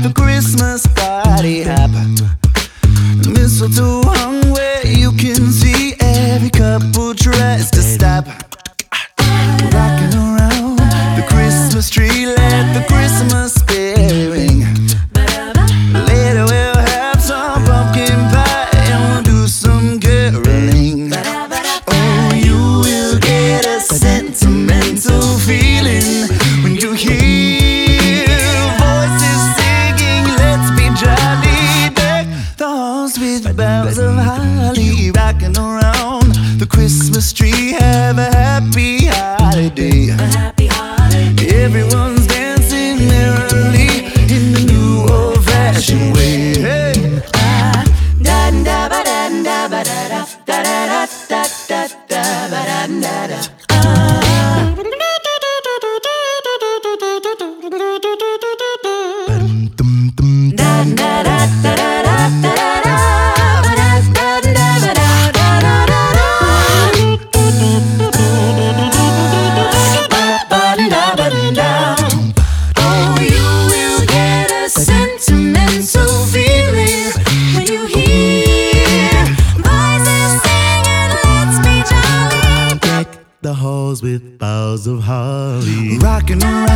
the Christmas party hop. Mistletoe hung where you can see every couple tries to stop. Rocking around the Christmas tree, let the Christmas spirit ring. Later we'll have some pumpkin pie and we'll do some caroling. Oh, you will get a sentimental feeling when you hear voices singing, let's be jolly. Deck the halls with boughs of holly, rocking around the Christmas tree. Have a happy holiday. Everyone's dancing merrily in the new old-fashioned way. Hey. The halls with boughs of holly, rocking around